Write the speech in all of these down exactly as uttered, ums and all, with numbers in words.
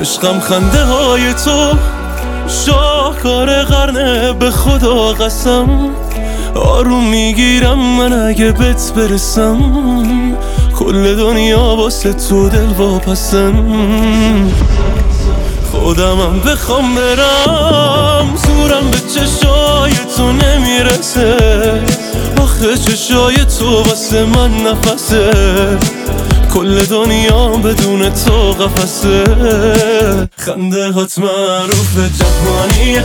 عشقم خنده های تو شاهکار قرنه، به خدا قسم آروم میگیرم من اگه بهت برسم، کل دنیا واسه تو دل واپسم. خودمم بخوام برم زورم به چشای تو نمیرسه، آخه چشای تو واسه من نفسه، کل دنیا بدون تو قفسه. خنده هات معروف جهانیه،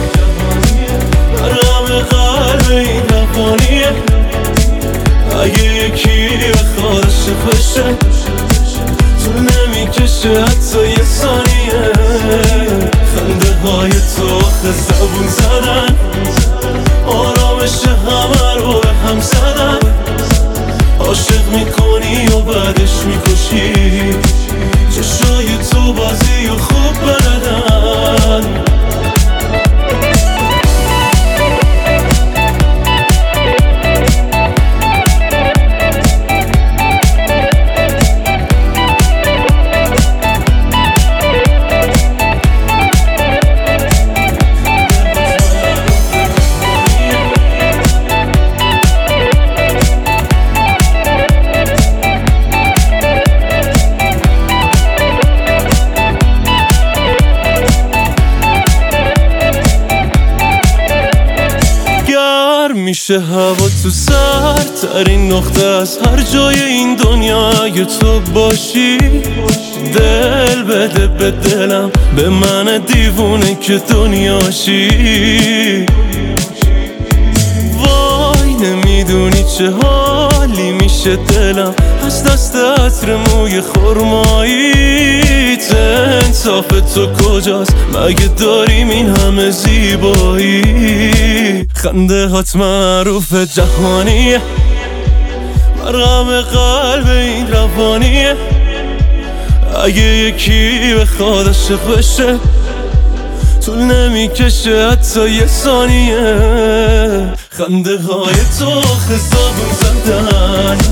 مرهم قلب این روانیه، اگه یکی بخواد عاشق بشه طول نمیکشه حتی یه ثانیه. خنده های تو آخه زبون زدن، آرامش همه رو به هم زدن، عاشق میکنی و بعدش میکشی، چشای تو بازی و خوب بلدن. میشه هوا تو سر ترین نقطه از هر جای این دنیا اگه تو باشی، دل بده به دلم، به من دیوونه که دنیاشی. وای نمیدونی چه حالی میشه دلم از دست عطر موی خرماییت. انصاف تو کجاست مگه داریم این همه زیبایی؟ خنده هات معروف جهانیه، مرهم قلب این روانیه، اگه یکی بخواد عاشق بشه طول نمیکشه حتی یه ثانیه. خنده های تو آخه زبون زدن،